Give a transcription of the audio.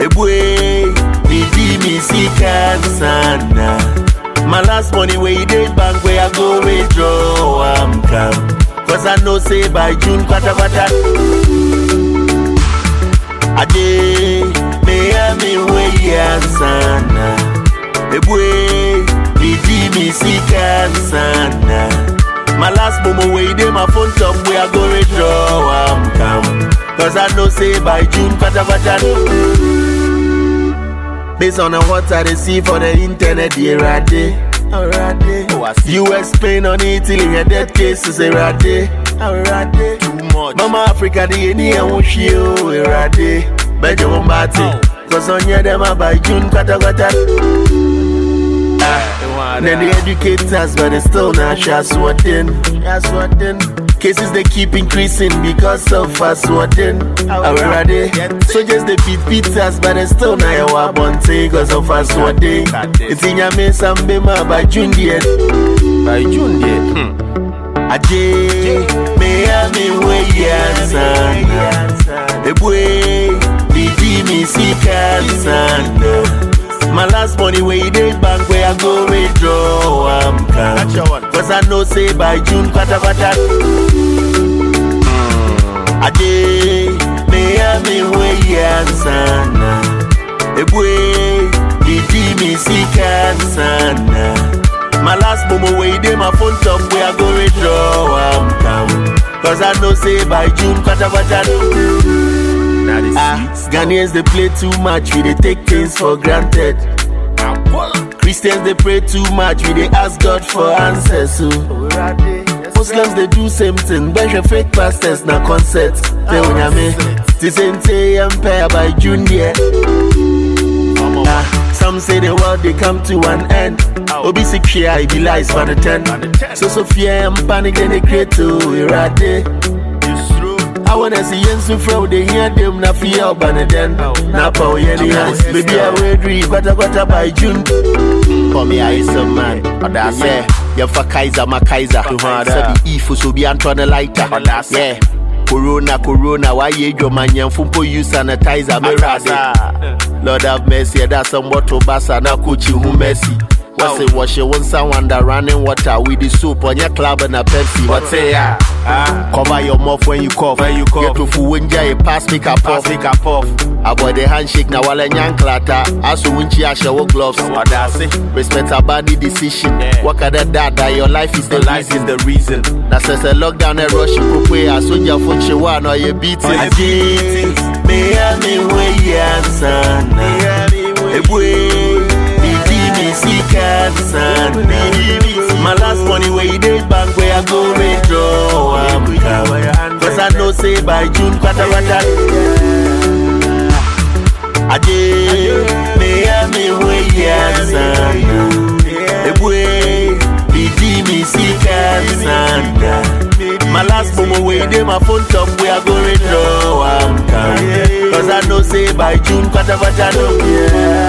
Ebwe, Didi me see sana. My last money where you did bank where I go withdraw I'm come. Cause I know say by June kwata. Ade, me way sana. Ebwe, Didi me see sana. My last moment where you did my phone top where I go withdraw I'm come. Cause I know say by June kwata. Based on what I see for the internet, already. US Spain on Italy, your dead cases, already. Too much. Mama Africa, the India won't show, already. Benjamin Bati, cause on your them by June, kwata. Then they educate us, but they still not sure swatting. Cases they keep increasing because of us swatting. Already, so just they beat us, but they still not your bonte because of us swatting. It's in your mess and bema by June yet. By June yet. Aje, me way sana. Ebwe, Didi me see sana. My last money where you did bank where I go withdraw I'm come. Cause I know say by June kwata. Ade, me way sana. Ebwe, Didi me see sana. My last moment where you did my phone top where I go withdraw I'm come. Cause I know say by June kwata. Ghanaians they play too much, we they take things for granted. Christians they pray too much, we they ask God for answers. So Muslims they do same thing, bunch of fake pastors na concerts. They unyame, tisente empire by June yeah. Some say the world they come to an end. Obisi kia I be lies for the 10. So fear and panic then they create to irade. I wanna see Yensu Fro, they hear them na fear Banaden. Na power any hands. Baby I will dream kwata by June. For me I is a man. Oda say, you for Kaiser my Kaiser. So the ifo so be Antoine lighter. Yeah. Corona, why you your man yan fumpo use sanitizer me rade. Lord have mercy, that's somewhat to basa na kuchi who mercy. What's it wash you want someone that running water with the soup on your club and a Pepsi. What's it cover your mouth when you cough. Get to full when you pass make a puff. Avoid the handshake now while a young clatter. As you win chia show gloves. Respect a body decision. What can that your life is the reason. That says a lockdown and rush you prepare as soon your phone you want or you beat it. Me way my last money where you did bank where I go withdraw I'm come. Cause I know say by June kwata. Aje, me way sana. Ebwe, Didi me see sana. My last moment where you did my phone top where I go withdraw I'm come. Cause I know say by June kwata.